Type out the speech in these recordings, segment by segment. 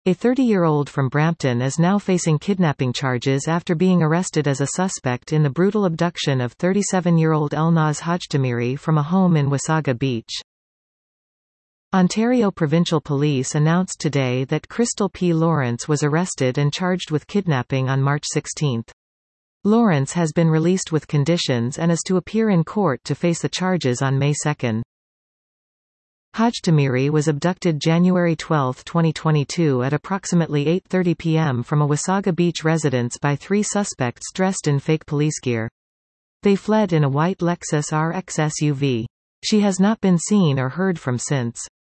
A 30-year-old from Brampton is now facing kidnapping charges after being arrested as a suspect in the brutal abduction of 37-year-old Elnaz Hajtamiri from a home in Wasaga Beach. Ontario Provincial Police announced today that Crystal P. Lawrence was arrested and charged with kidnapping on March 16. Lawrence has been released with conditions and is to appear in court to face the charges on May 2. Hajtamiri was abducted January 12, 2022 at approximately 8:30 p.m. from a Wasaga Beach residence by three suspects dressed in fake police gear. They fled in a white Lexus RX SUV. She has not been seen or heard from since.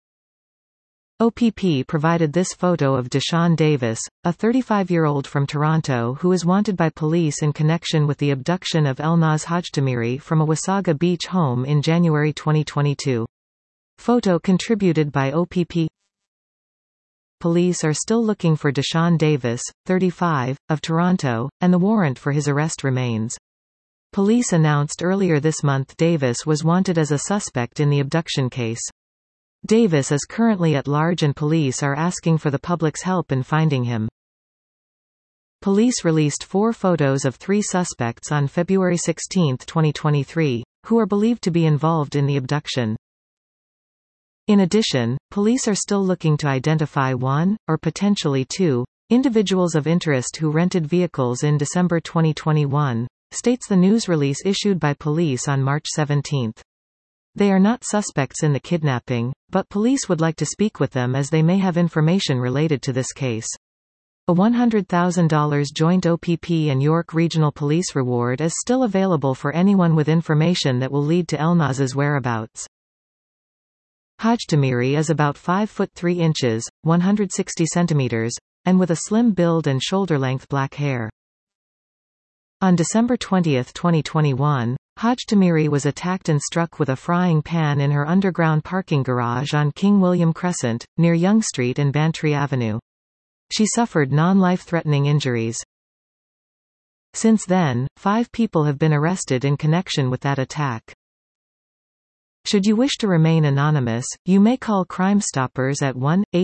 OPP provided this photo of Deshaun Davis, a 35-year-old from Toronto who is wanted by police in connection with the abduction of Elnaz Hajtamiri from a Wasaga Beach home in January 2022. Photo contributed by OPP. Police are still looking for Deshaun Davis, 35, of Toronto, and the warrant for his arrest remains. Police announced earlier this month Davis was wanted as a suspect in the abduction case. Davis is currently at large and police are asking for the public's help in finding him. Police released 4 photos of 3 suspects on February 16, 2023, who are believed to be involved in the abduction. In addition, police are still looking to identify 1, or potentially 2, individuals of interest who rented vehicles in December 2021, states the news release issued by police on March 17. They are not suspects in the kidnapping, but police would like to speak with them as they may have information related to this case. A $100,000 joint OPP and York Regional Police reward is still available for anyone with information that will lead to Elnaz's whereabouts. Hajtamiri is about 5 foot 3 inches, 160 centimeters, and with a slim build and shoulder-length black hair. On December 20, 2021, Hajtamiri was attacked and struck with a frying pan in her underground parking garage on King William Crescent, near Yonge Street and Bantry Avenue. She suffered non-life-threatening injuries. Since then, 5 people have been arrested in connection with that attack. Should you wish to remain anonymous, you may call Crime Stoppers at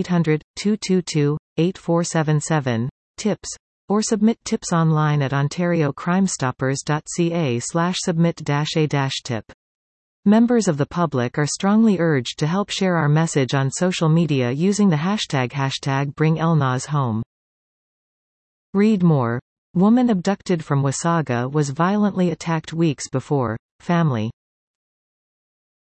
1-800-222-8477, TIPS, or submit tips online at ontariocrimestoppers.ca/submit-a-tip. Members of the public are strongly urged to help share our message on social media using the hashtag #BringElnazHome. Read more. Woman abducted from Wasaga was violently attacked weeks before. Family.